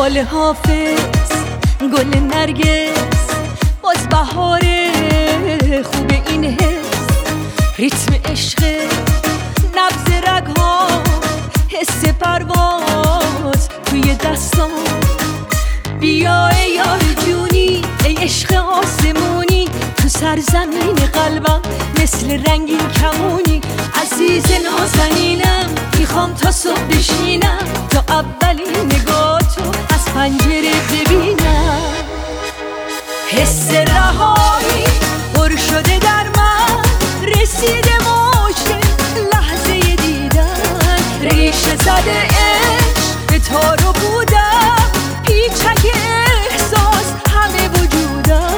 حال حافظ گل نرگس باز بهاره خوب این حس ریتم عشق نبض رگ‌ها حس پرواز توی دستان بیا ای یار جونی ای عشق آسمونی تو سرزمین قلبم مثل رنگین کمونی عزیز نازنینم میخوام تا صبح بشینم تا اولین نگاه تو از پنجره ببینم حس رهایی پر شده در من رسیده مجد لحظه دیدن ریشه زده عشق به تارو بودم پیچک احساس همه وجودم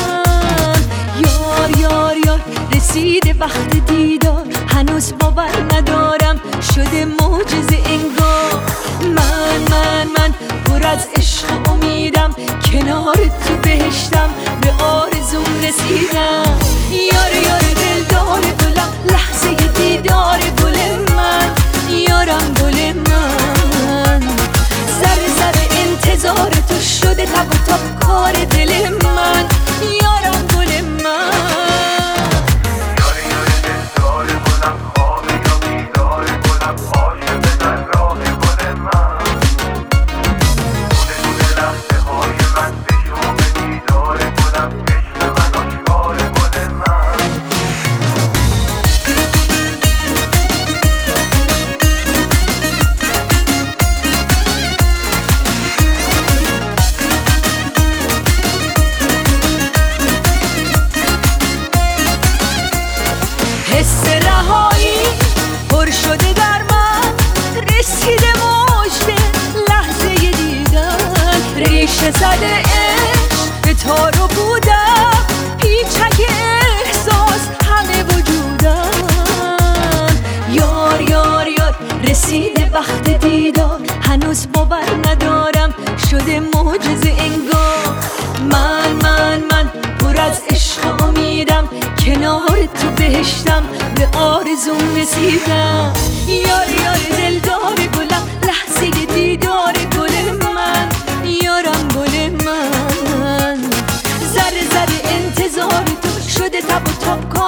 یار یار یار رسیده وقت دیدار هنوز باور ندارم شده معجزه انگار من پر از عشق امیدم کنار تو بهشتم به آرزوم رسیدم یار یار دلدار گلم لحظه دیدار گل من یارم گل من ذره ذره انتظار تو شده تب و تاب کار دل من یارم گل من حس رهایی پر شده در من رسیده مجد لحظه دیدن ریشه زده عشق به تارو بودم پیچک احساس همه وجودم یار یار یار رسیده وقت دیدار هنوز باور ندارم شده معجزه انگار من پر از عشق امیدم کنار تو بهشتم به آرزوم رسیدم یار یار دلدار گلم لحظه دیدار گل من یارم گل من ذره ذره انتظار تو شده تب و تاب